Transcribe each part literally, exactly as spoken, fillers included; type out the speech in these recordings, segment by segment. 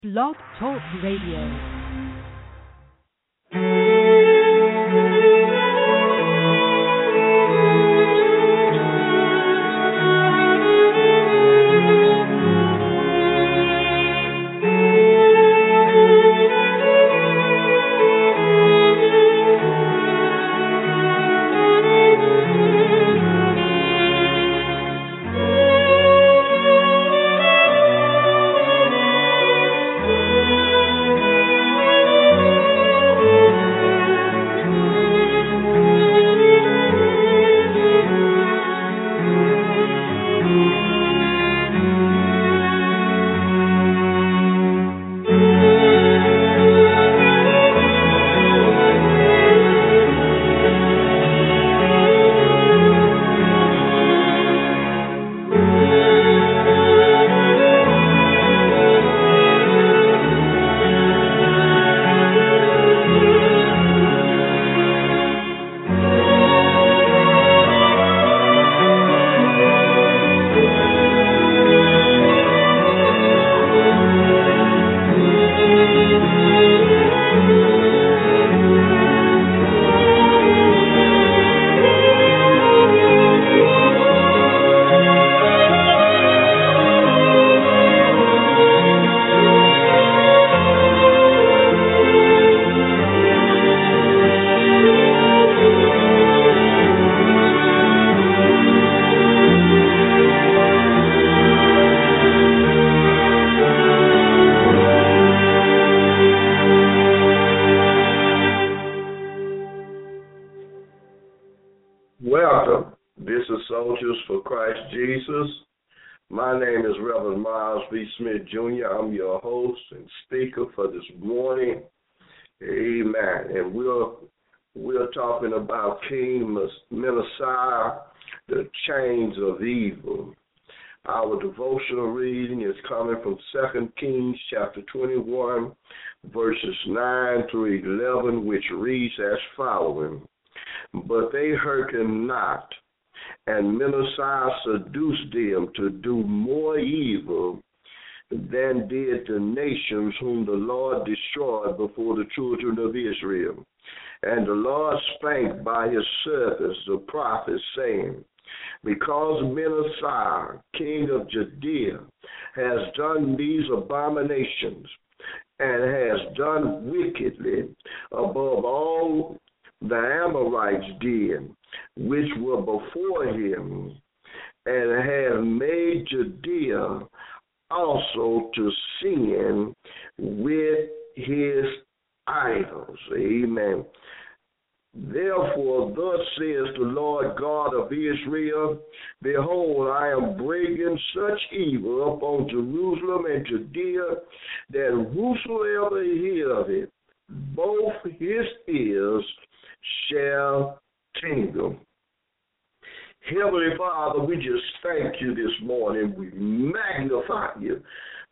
Blog Talk Radio. Welcome. This is Soldiers for Christ Jesus. My name is Reverend Miles B. Smith, Junior I'm your host and speaker for this morning. Amen. And we're, we're talking about King Manasseh, the chains of evil. Our devotional reading is coming from Second Kings chapter twenty-one, verses nine through eleven, which reads as following. But they hearkened not, and Manasseh seduced them to do more evil than did the nations whom the Lord destroyed before the children of Israel. And the Lord spake by his servants, the prophets, saying, Because Manasseh, king of Judea, has done these abominations, and has done wickedly above all the Amorites did, which were before him, and have made Judea also to sin with his idols. Amen. Therefore, thus says the Lord God of Israel, Behold, I am bringing such evil upon Jerusalem and Judea, that whosoever hear of it, both his ears shall tingle. Heavenly Father, we just thank you this morning. We magnify you.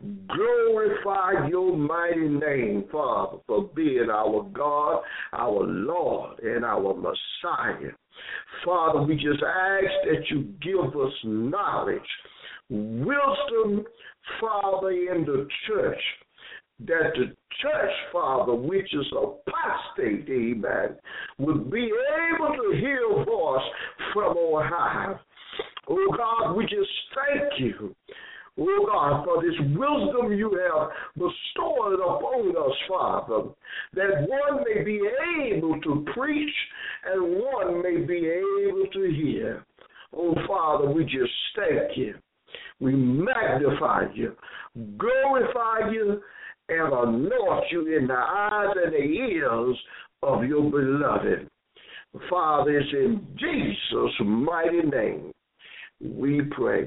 Glorify your mighty name, Father, for being our God, our Lord, and our Messiah. Father, we just ask that you give us knowledge, wisdom, Father, in the church, that the church, Father, which is apostate, amen, would be able to hear a voice from on high. Oh, God, we just thank you, oh, God, for this wisdom you have bestowed upon us, Father, that one may be able to preach and one may be able to hear. Oh, Father, we just thank you. We magnify you, glorify you, and anoint you in the eyes and the ears of your beloved. Father, it's in Jesus' mighty name we pray.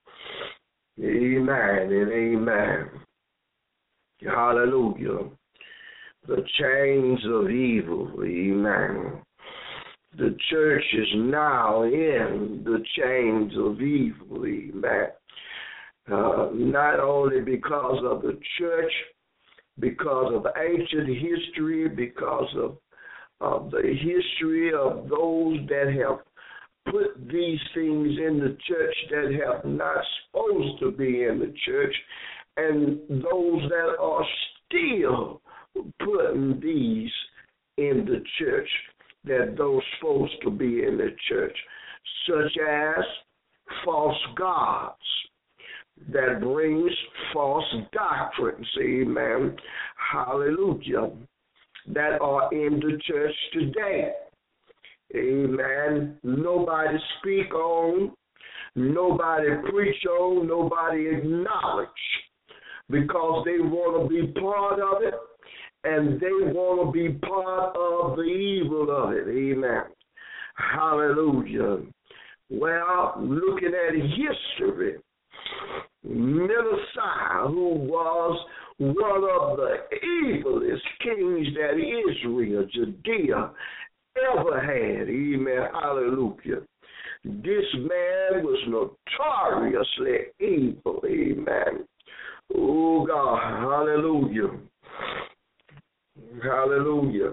Amen and amen. Hallelujah. The chains of evil, amen. The church is now in the chains of evil, amen. Uh, not only because of the church, because of ancient history, because of, of the history of those that have put these things in the church that have not supposed to be in the church, and those that are still putting these in the church, that those supposed to be in the church, such as false gods that brings false doctrines, amen, hallelujah, that are in the church today. Amen. Nobody speak on, nobody preach on, nobody acknowledge, because they want to be part of it, and they want to be part of the evil of it. Amen. Hallelujah. Well, looking at history, Manasseh, who was one of the evilest kings that Israel, Judea, ever had. Amen. Hallelujah. This man was notoriously evil. Amen. Oh, God. Hallelujah. Hallelujah.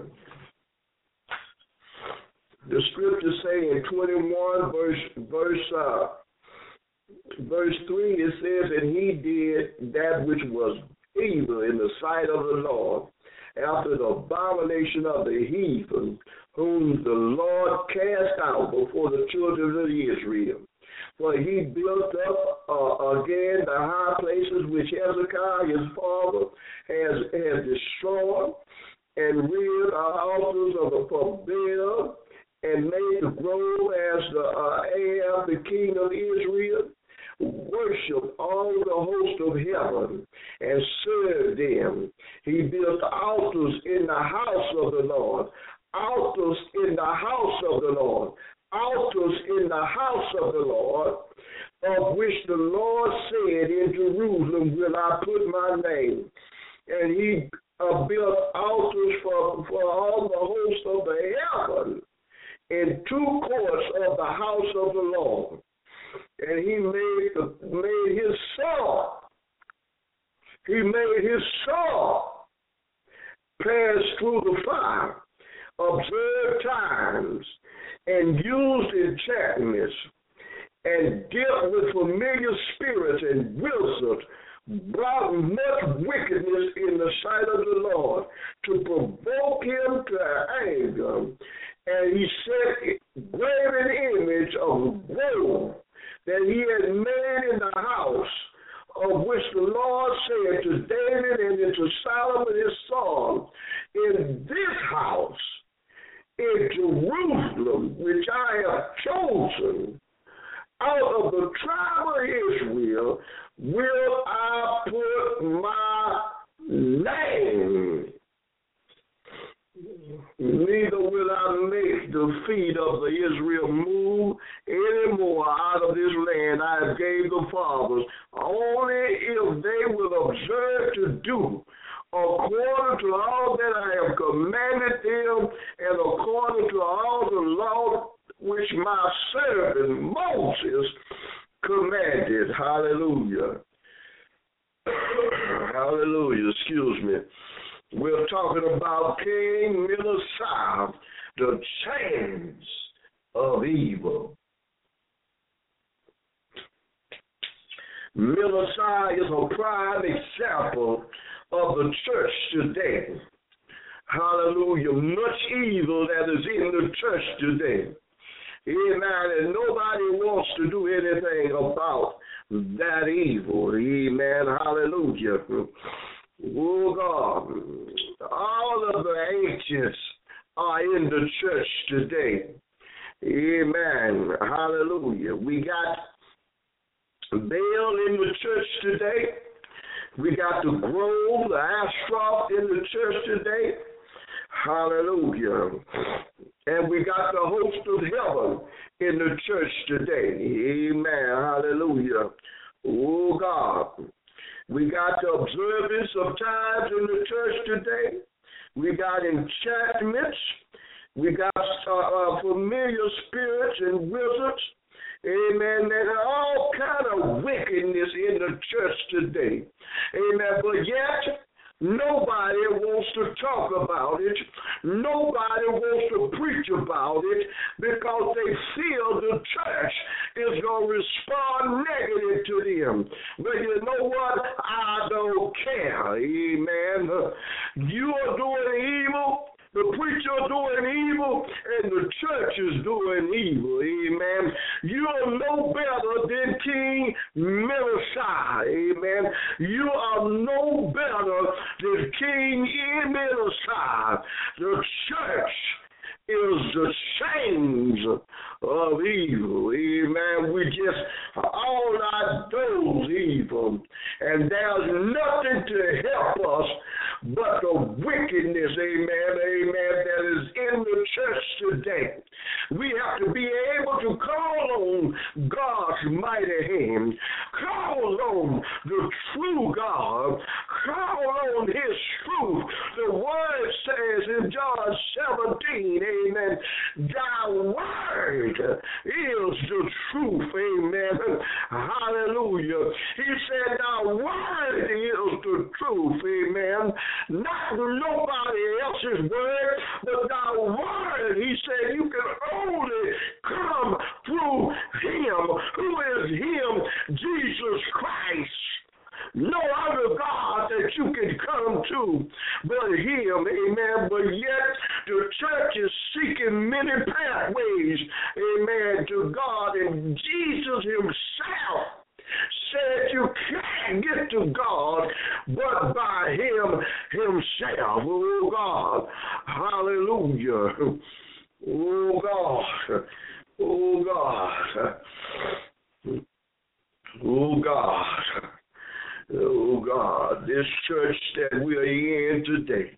The scriptures say in twenty-one, verse, verse, uh, verse three, it says, and he did that which was evil in the sight of the Lord, after the abomination of the heathen, whom the Lord cast out before the children of Israel. For he built up uh, again the high places which Hezekiah his father has, has destroyed, and reared the altars of the for Baal, and made the grove as the uh, Ahab, the king of Israel, worshiped all the host of heaven and served them. He built altars in the house of the Lord, altars in the house of the Lord, altars in the house of the Lord, of which the Lord said, in Jerusalem will I put my name. And he uh, built altars for, for all the hosts of the heaven in two courts of the house of the Lord. And he made, the, made his sword, he made his sword pass through the fire, observed times, and used enchantments, and dealt with familiar spirits and wizards, brought much wickedness in the sight of the Lord, to provoke him to anger. And he set graven image of gold that he had made in the house, of which the Lord said to David and to Solomon his son, in this house, in Jerusalem, which I have chosen, out of the tribe of Israel, will I put my name. Neither will I make the feet of the Israel move any more out of this land I have gave the fathers, only if they will observe to do according to all that I have commanded them, and according to all the law which my servant Moses commanded. Hallelujah. Hallelujah. Excuse me. We're talking about King Manasseh, the chains of evil. Manasseh is a prime example of the church today. Hallelujah. Much evil that is in the church today. Amen. And nobody wants to do anything about that evil. Amen. Hallelujah. Oh God. All of the ancients are in the church today. Amen. Hallelujah. We got Baal in the church today. We got the grove, the Ashtaroth in the church today. Hallelujah. And we got the host of heaven in the church today. Amen. Hallelujah. Oh, God. We got the observance of times in the church today. We got enchantments. We got uh, uh, familiar spirits and wizards. Amen. There's all kind of wickedness in the church today. Amen. But yet, nobody wants to talk about it. Nobody wants to preach about it because they feel the church is going to respond negative to them. But you know what? I don't care. Amen. You are doing evil. The preacher doing evil, and the church is doing evil. Amen. You are no better than King Manasseh. Amen. You are no better than King Manasseh. The church is the change of evil. Amen. We just all our those evil, and there's nothing to help us but the wickedness, amen, amen, that is in the church today. We have to be able to call on God's mighty hand, call on the true God, call on his truth. The word says in John seventeen, amen, thy word is the truth, amen, hallelujah. He said thy word is the truth, amen. Not nobody else's word, but thy word. He said you can only come through him. Who is him? Jesus Christ. No other God that you can come to but him, amen. But yet the church is seeking many pathways, amen, to God, and Jesus himself said you can't get to God but by him himself. Oh, God. Hallelujah. Oh, God. Oh, God. Oh, God. Oh, God. This church that we are in today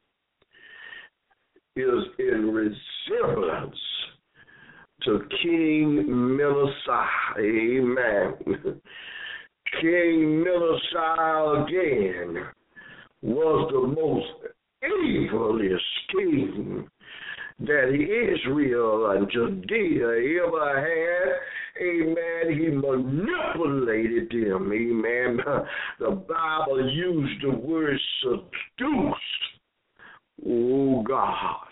is in resemblance to King Manasseh. Amen. King Manasseh again was the most evilest king that Israel and Judea ever had. Amen. He manipulated them. Amen. The Bible used the word seduced. Oh, God.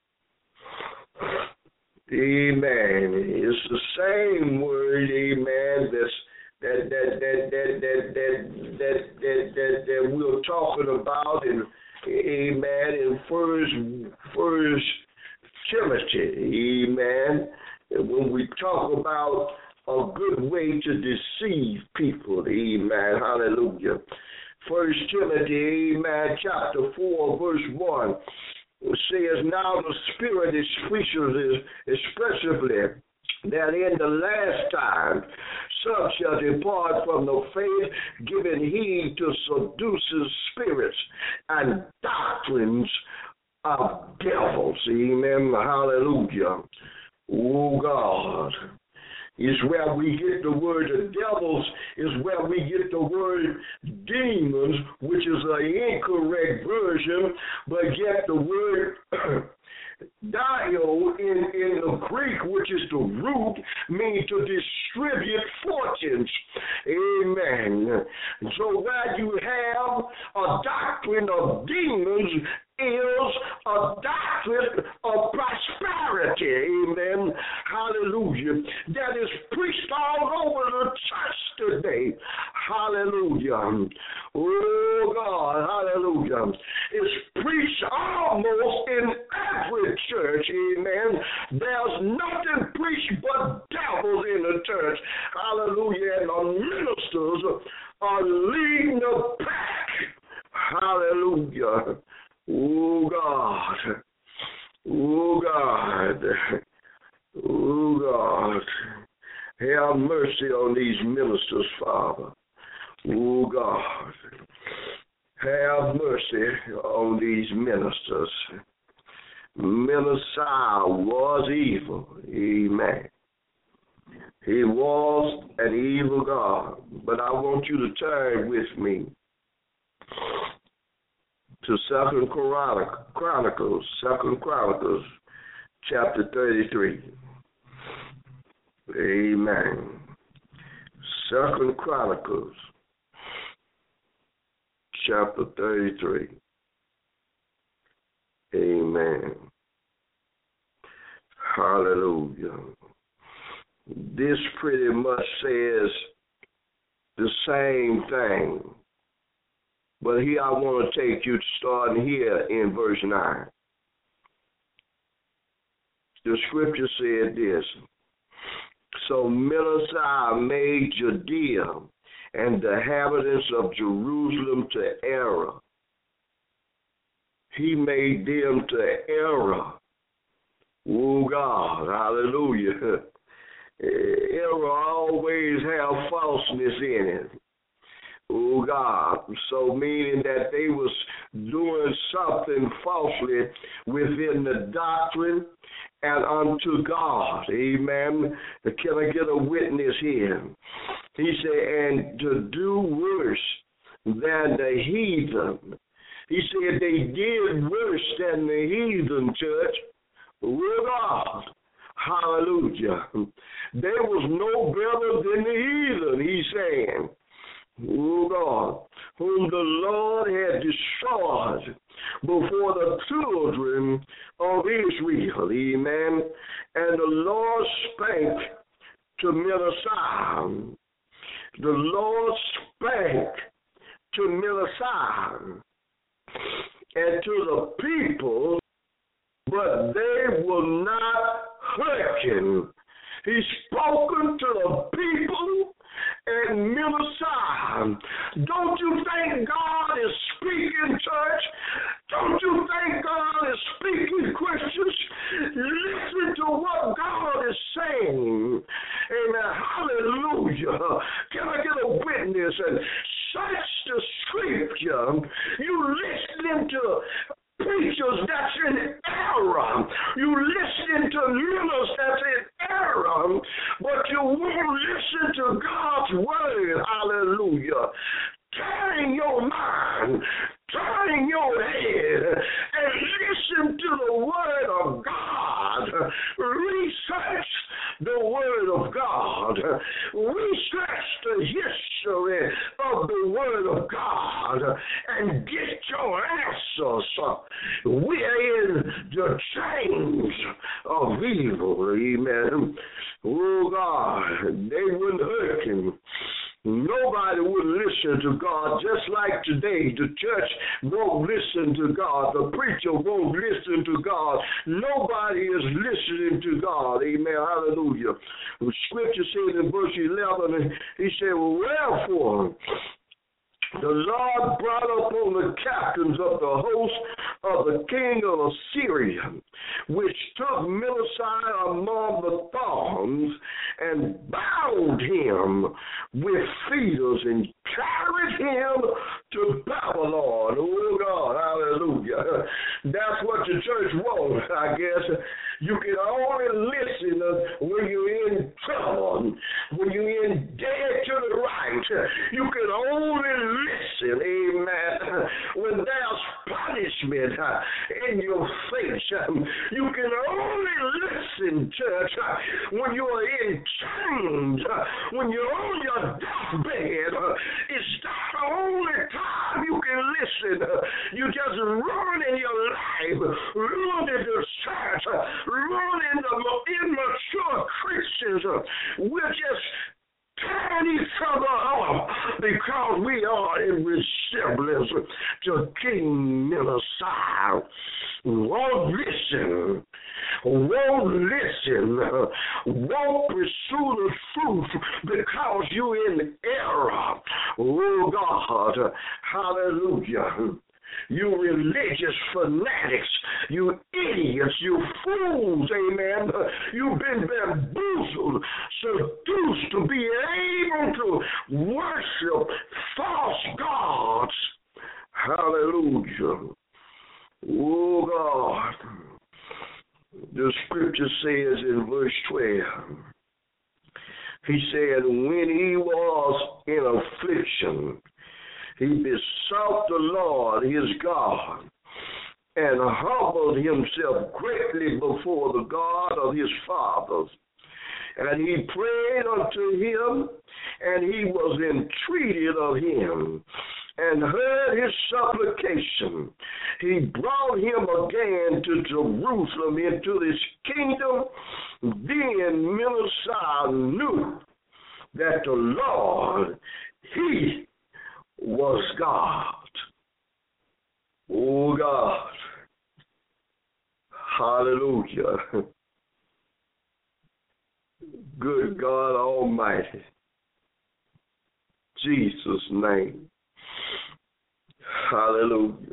Amen. It's the same word, amen, that's that that that that that that that that, that, that we're talking about in amen in first first Timothy, amen. And when we talk about a good way to deceive people, amen, hallelujah. First Timothy, amen, chapter four, verse one. It says, now the Spirit expresses expressively that in the last time some shall depart from the faith, giving heed to seducing spirits and doctrines of devils. Amen. Hallelujah. Oh, God. Is where we get the word of devils, is where we get the word demons, which is an incorrect version, but yet the word dio in, in the Greek, which is the root, means to distribute fortunes. Amen. So where you have a doctrine of demons is a doctrine of prosperity. Amen. Hallelujah. That is preached all over the church today. Hallelujah. Oh, God. Hallelujah. It's preached almost in every church. Amen. There's nothing preached but devils in the church. Hallelujah. And the ministers are leading the pack. Hallelujah. Oh, God. Oh, God. Oh, God. Have mercy on these ministers, Father. Oh, God. Have mercy on these ministers. Manasseh was evil. Amen. He was an evil God. But I want you to turn with me to Second Chronicles, Second Chronicles, chapter thirty-three. Amen. Second Chronicles, chapter thirty-three. Amen. Hallelujah. This pretty much says the same thing. But here I want to take you to starting here in verse nine. The scripture said this. So Manasseh made Judea and the inhabitants of Jerusalem to error. He made them to error. Oh God, hallelujah. Error always have falseness in it. Oh God, so meaning that they was doing something falsely within the doctrine and unto God. Amen. Can I get a witness here? He said, and to do worse than the heathen. He said they did worse than the heathen, church. Oh God. Hallelujah. There was no better than the heathen, he's saying. Oh God, whom the Lord had destroyed before the children of Israel. Amen. And the Lord spake to Manasseh. The Lord spake to Manasseh and to the people, but they will not hearken. He's spoken to the people and Manasseh. Don't you think God is speaking, church? Don't you think God is speaking, Christians? Listen to what God is saying. Amen. Hallelujah. Can I get a witness? And search the scripture. You listening to preachers that's in error. You listen to leaders that's in error, but you won't listen to God's word. Hallelujah. Turn your mind, turn your head, and listen to the word of God. Research the word of God. Research the history of the word of God and get your answers. We're in the chains of evil. Amen. Oh God, they wouldn't hurt him. Nobody would listen to God, just like today. The church won't listen to God. The preacher won't listen to God. Nobody is listening to God. Amen. Hallelujah. The scripture says in verse eleven, he said, wherefore the Lord brought upon the captains of the host of the king of Assyria, which took Manasseh among the thorns and bound him with fetters and carried him to Babylon. Oh God, hallelujah. That's what the church wants, I guess. You can only listen when you're in trouble, when you're in dead to the right. You can only listen, amen, when there's punishment in your face. You can only listen, church, when you're in chains, when you're on your deathbed. It's the only time you can listen. You just ruining your life, ruining the church, ruining the immature Christians. We're just tearing each other up because we are in resemblance to King Manasseh. Won't listen, won't listen, won't pursue the truth because you're in error. Oh God, hallelujah. You religious fanatics, you idiots, you fools, amen. You've been bamboozled, seduced to be able to worship false gods. Hallelujah. Oh God. The scripture says in verse twelve, he said, when he was in affliction, he besought the Lord his God and humbled himself greatly before the God of his fathers. And he prayed unto him, and he was entreated of him. and heard his supplication. He brought him again to Jerusalem into his kingdom. Then Manasseh knew that the Lord, he was God. Oh, God. Hallelujah. Good God Almighty. Jesus' name. Hallelujah.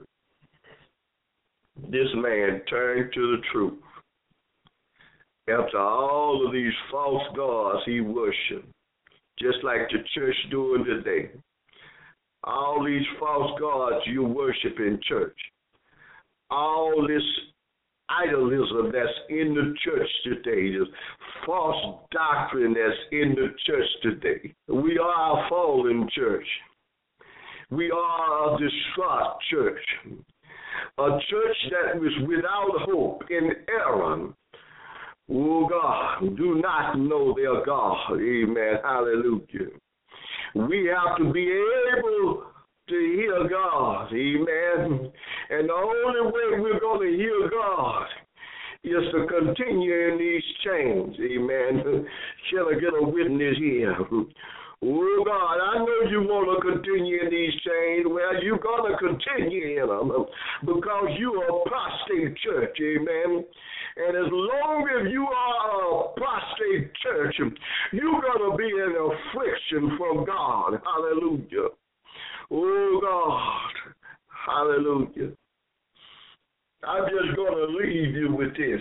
This man turned to the truth. After all of these false gods he worshiped, just like the church doing today. All these false gods you worship in church. All this idolism that's in the church today, this false doctrine that's in the church today. We are a fallen church. We are a distraught church. A church that is without hope, in error. Oh, God, do not know their God. Amen. Hallelujah. We have to be able to hear God. Amen. And the only way we're going to hear God is to continue in these chains. Amen. Shall I get a witness here? Oh, God, I know you want to continue in these chains. Well, you're going to continue in them because you are a apostate church. Amen. And as long as you are a apostate church, you're going to be in affliction from God. Hallelujah. Oh, God. Hallelujah. I'm just going to leave you with this.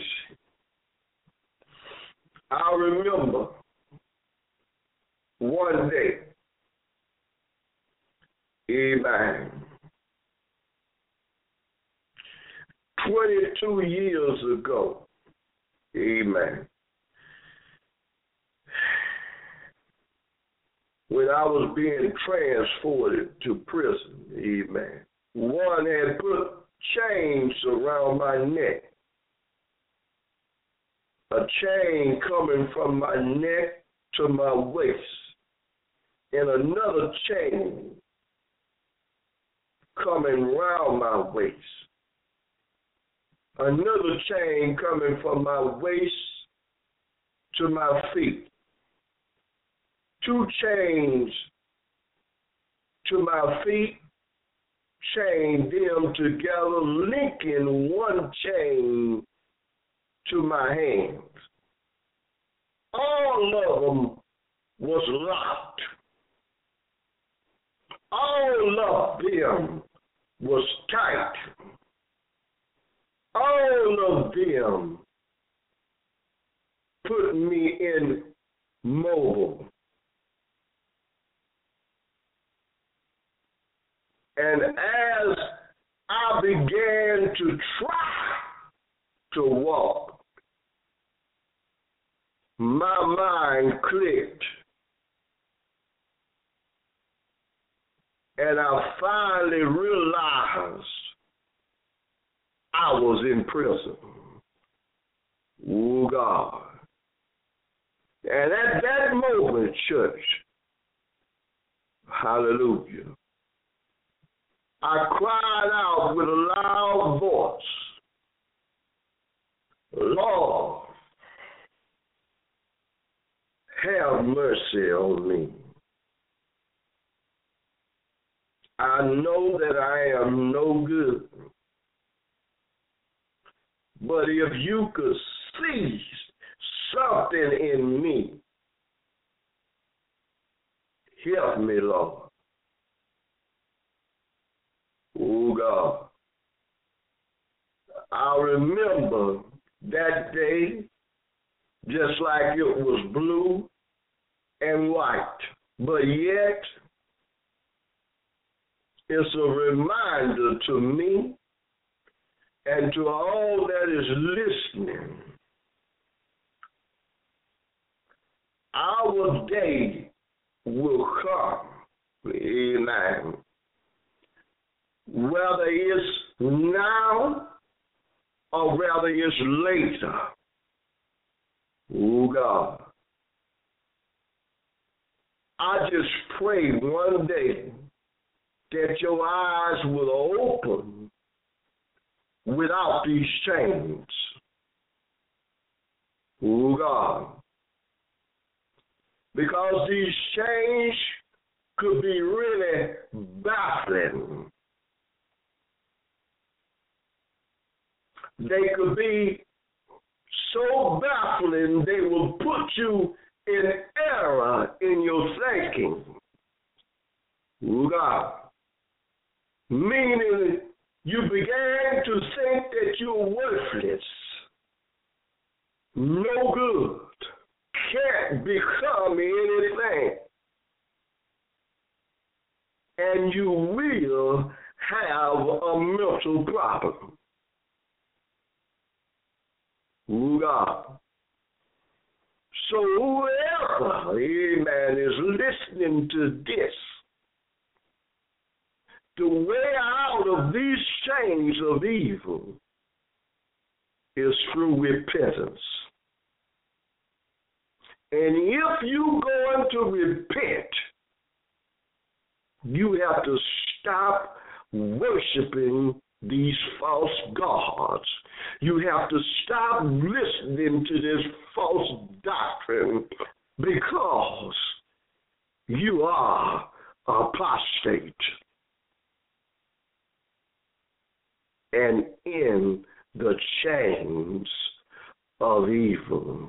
I remember one day, amen, twenty-two years ago, amen, when I was being transported to prison, amen, one had put chains around my neck, a chain coming from my neck to my waist, and another chain coming round my waist. Another chain coming from my waist to my feet. Two chains to my feet, chained them together, linking one chain to my hands. All of them was locked. All of them was tight. All of them put me in mobile. And as I began to try to walk, my mind clicked. And I finally realized I was in prison. Oh, God. And at that moment, church, hallelujah, I cried out with a loud voice, Lord, have mercy on me. I know that I am no good. But if you could see something in me, help me, Lord. Oh, God. I remember that day just like it was blue and white. But yet, it's a reminder to me and to all that is listening. Our day will come, amen, whether it's now or whether it's later. Oh, God. I just pray one day that your eyes will open without these chains. Oh, God. Because these chains could be really baffling. They could be so baffling they will put you in error in your thinking. Oh, God. Meaning you began to think that you're worthless, no good, can't become anything. And you will have a mental problem. Oh, God. So whoever, amen, is listening to this, the way out of these chains of evil is through repentance. And if you're going to repent, you have to stop worshiping these false gods. You have to stop listening to this false doctrine because you are apostate and in the chains of evil.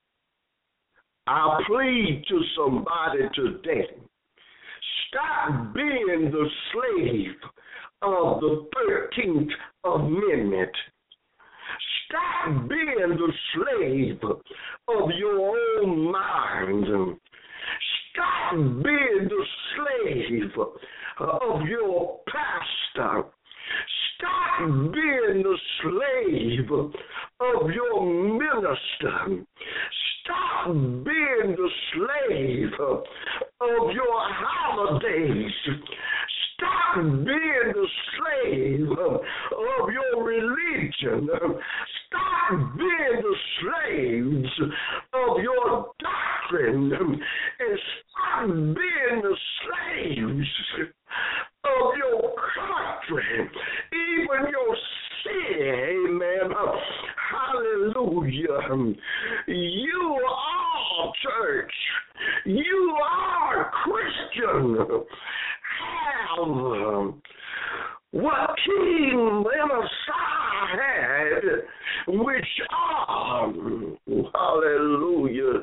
I plead to somebody today, stop being the slave of the thirteenth Amendment. Stop being the slave of your own mind. Stop being the slave of your pastor. Stop being the slave of your minister. Stop being the slave of your holidays. Stop being the slave of your religion. Stop being the slaves of your doctrine. And stop being the slaves of your country, even your city. Amen. Hallelujah. You are church. You are Christian. Have what King Manasseh had, which are, hallelujah,